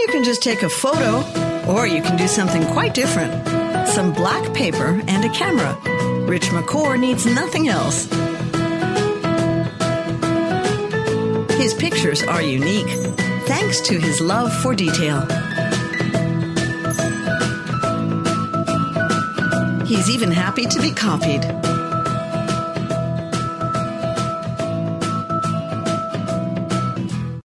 can just take a photo, or you can do something quite different. Some black paper and a camera. Rich McCord needs nothing else. His pictures are unique, thanks to his love for detail. He's even happy to be copied.